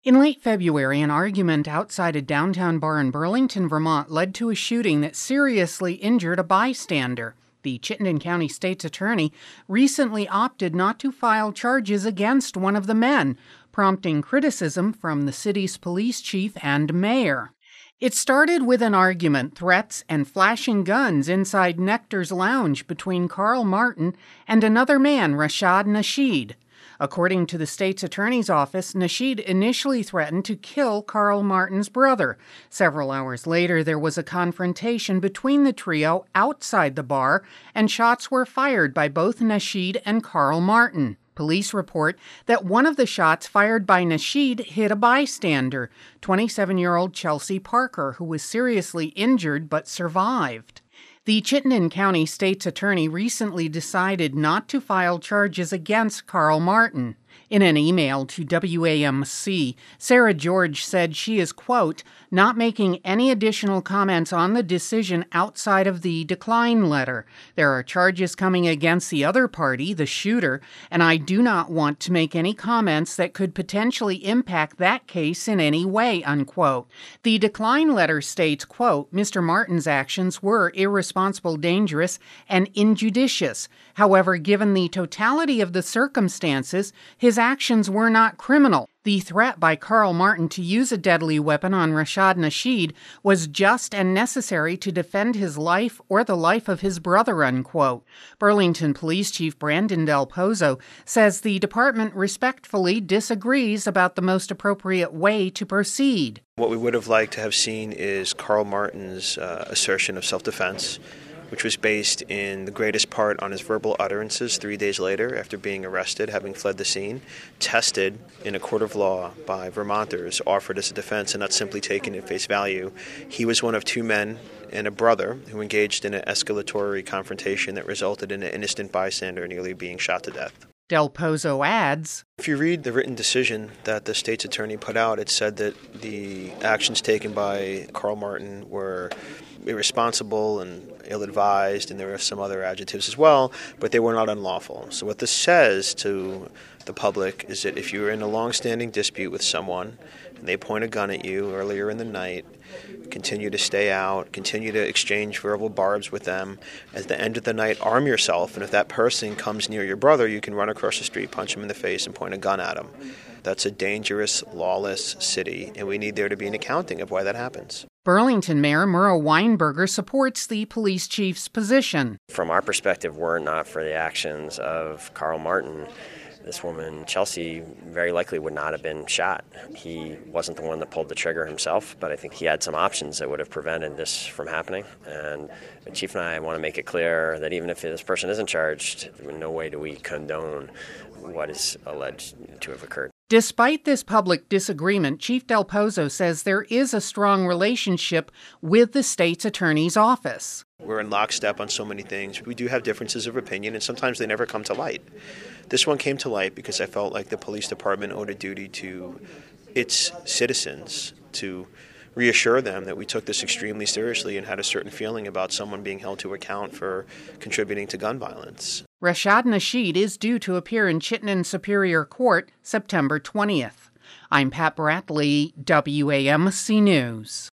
In late February, an argument outside a downtown bar in Burlington, Vermont led to a shooting that seriously injured a bystander. The Chittenden County State's Attorney recently opted not to file charges against one of the men, prompting criticism from the city's police chief and mayor. It started with an argument, threats, and flashing guns inside Nectar's Lounge between Carl Martin and another man, Rashad Nasheed. According to the state's attorney's office, Nasheed initially threatened to kill Carl Martin's brother. Several hours later, there was a confrontation between the trio outside the bar, and shots were fired by both Nasheed and Carl Martin. Police report that one of the shots fired by Nasheed hit a bystander, 27-year-old Chelsea Parker, who was seriously injured but survived. The Chittenden County State's Attorney recently decided not to file charges against Carl Martin. In an email to WAMC, Sarah George said she is, quote, not making any additional comments on the decision outside of the decline letter. There are charges coming against the other party, the shooter, and I do not want to make any comments that could potentially impact that case in any way, unquote. The decline letter states, quote, Mr. Martin's actions were irresponsible, dangerous, and injudicious. However, given the totality of the circumstances, his actions were not criminal. The threat by Carl Martin to use a deadly weapon on Rashad Nasheed was just and necessary to defend his life or the life of his brother, unquote. Burlington Police Chief Brandon Del Pozo says the department respectfully disagrees about the most appropriate way to proceed. What we would have liked to have seen is Carl Martin's assertion of self-defense, which was based in the greatest part on his verbal utterances 3 days later after being arrested, having fled the scene, tested in a court of law by Vermonters, offered as a defense and not simply taken at face value. He was one of two men and a brother who engaged in an escalatory confrontation that resulted in an innocent bystander nearly being shot to death. Del Pozo adds, if you read the written decision that the state's attorney put out, it said that the actions taken by Carl Martin were irresponsible and ill-advised, and there were some other adjectives as well, but they were not unlawful. So what this says to the public is that if you're in a long-standing dispute with someone and they point a gun at you earlier in the night, continue to stay out, continue to exchange verbal barbs with them. At the end of the night, arm yourself, and if that person comes near your brother, you can run across the street, punch him in the face, and point a gun at him. That's a dangerous, lawless city, and we need there to be an accounting of why that happens. Burlington Mayor Murrah Weinberger supports the police chief's position. From our perspective, were it not for the actions of Carl Martin, this woman, Chelsea, very likely would not have been shot. He wasn't the one that pulled the trigger himself, but I think he had some options that would have prevented this from happening. And the Chief and I want to make it clear that even if this person isn't charged, in no way do we condone what is alleged to have occurred. Despite this public disagreement, Chief Del Pozo says there is a strong relationship with the state's attorney's office. We're in lockstep on so many things. We do have differences of opinion, and sometimes they never come to light. This one came to light because I felt like the police department owed a duty to its citizens to reassure them that we took this extremely seriously and had a certain feeling about someone being held to account for contributing to gun violence. Rashad Nasheed is due to appear in Chittenden Superior Court September 20th. I'm Pat Bradley, WAMC News.